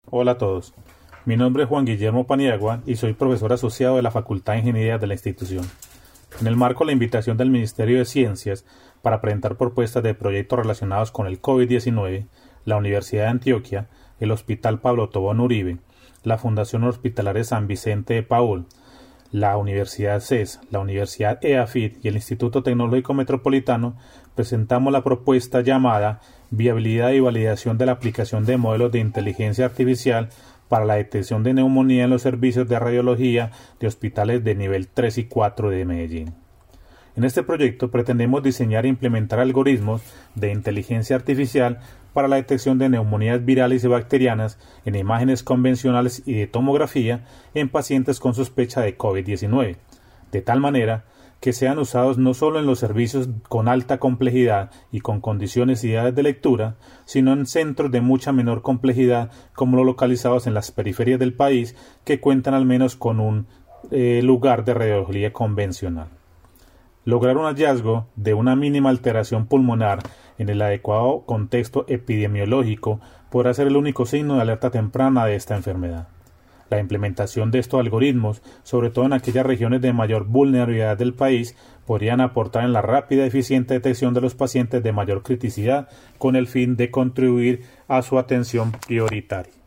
Hola a todos, mi nombre es Juan Guillermo Paniagua y soy profesor asociado de la Facultad de Ingeniería de la institución. En el marco de la invitación del Ministerio de Ciencias para presentar propuestas de proyectos relacionados con el COVID-19, la Universidad de Antioquia, el Hospital Pablo Tobón Uribe, la Fundación Hospitalaria San Vicente de Paúl, la Universidad CES, la Universidad EAFIT y el Instituto Tecnológico Metropolitano, presentamos la propuesta llamada Viabilidad y validación de la aplicación de modelos de inteligencia artificial para la detección de neumonía en los servicios de radiología de hospitales de nivel 3 y 4 de Medellín. En este proyecto pretendemos diseñar e implementar algoritmos de inteligencia artificial para la detección de neumonías virales y bacterianas en imágenes convencionales y de tomografía en pacientes con sospecha de COVID-19, de tal manera que sean usados no solo en los servicios con alta complejidad y con condiciones y edades de lectura, sino en centros de mucha menor complejidad como los localizados en las periferias del país que cuentan al menos con un lugar de radiología convencional. Lograr un hallazgo de una mínima alteración pulmonar en el adecuado contexto epidemiológico podrá ser el único signo de alerta temprana de esta enfermedad. La implementación de estos algoritmos, sobre todo en aquellas regiones de mayor vulnerabilidad del país, podrían aportar en la rápida y eficiente detección de los pacientes de mayor criticidad con el fin de contribuir a su atención prioritaria.